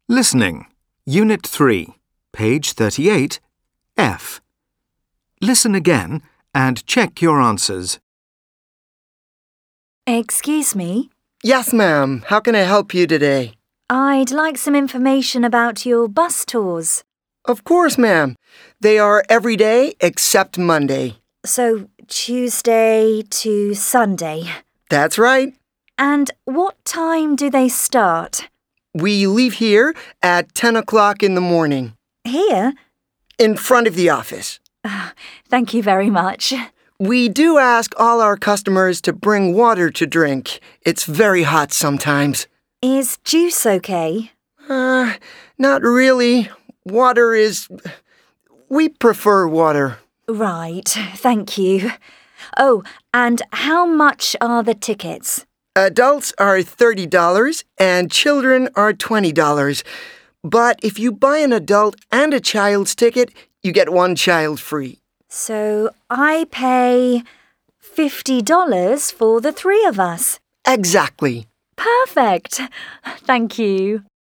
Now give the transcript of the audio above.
Listening. Unit 3, page 38, F. Listen again and check your answers. Excuse me? Yes, ma'am. How can I help you today? I'd like some information about your bus tours. Of course, ma'am. They are every day except Monday. So, Tuesday to Sunday. That's right. And what time do they start? We leave here at 10 o'clock in the morning. Here? In front of the office. Thank you very much. We do ask all our customers to bring water to drink. It's very hot sometimes. Is juice okay? Not really. We prefer water. Right, thank you. Oh, and how much are the tickets? Adults are $30 and children are $20. But if you buy an adult and a child's ticket, you get one child free. So I pay $50 for the three of us. Exactly. Perfect. Thank you.